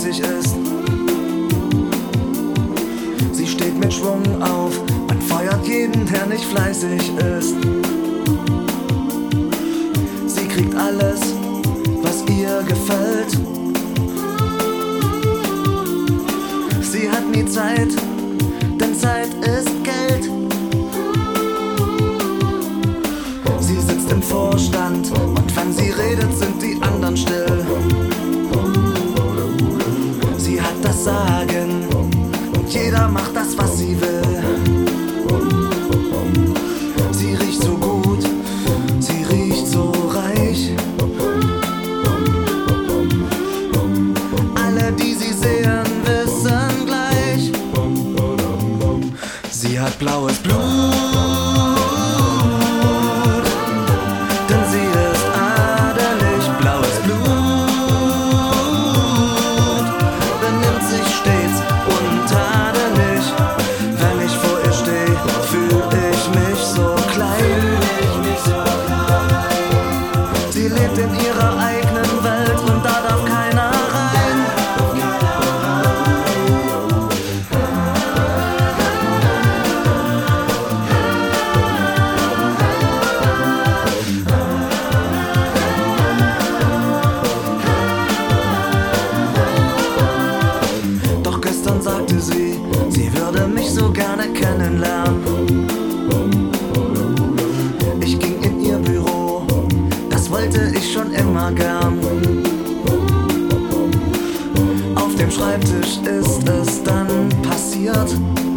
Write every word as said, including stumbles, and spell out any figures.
fleißig ist. Sie steht mit Schwung auf und feuert jeden, der nicht fleißig ist. Sie kriegt alles, was ihr gefällt. Sie hat nie Zeit, denn Zeit ist Geld. Sie sitzt im Vorstand und wenn sie redet, sind die anderen still. Sie hat das Sagen und jeder macht das, was sie will. Sie riecht so gut, sie riecht so reich. Alle, die sie sehen, wissen gleich. Sie hat blaues Blut, denn sie ist adelig. Blaues Blut benimmt sich stets untadelig. Wenn ich vor ihr steh, fühl ich mich so klein. Sie lebt in ihrer eigenen Welt und da darf keiner rein. Doch gestern sagte sie, sie würde mich so gerne kennenlernen. Ich ging in ihr Büro, das wollte ich schon immer gern. Auf dem Schreibtisch ist es dann passiert.